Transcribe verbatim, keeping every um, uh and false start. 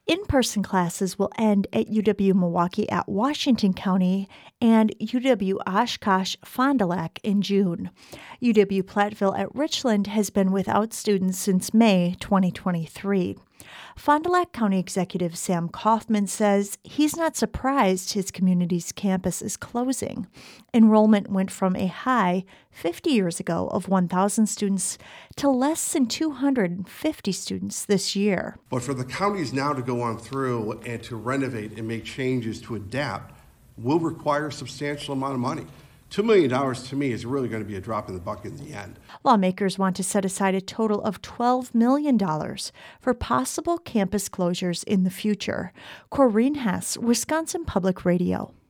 In-person classes will end at U W-Milwaukee at Washington County and U W-Oshkosh-Fond du Lac in June. U W-Platteville at Richland has been without students since May twenty twenty-three. Fond du Lac County Executive Sam Kaufman says he's not surprised his community's campus is closing. Enrollment went from a high fifty years ago of one thousand students to less than two hundred fifty students this year. But for the counties now to go on through and to renovate and make changes to adapt will require a substantial amount of money. two million dollars to me is really going to be a drop in the bucket in the end. Lawmakers want to set aside a total of twelve million dollars for possible campus closures in the future. Corinne Hess, Wisconsin Public Radio.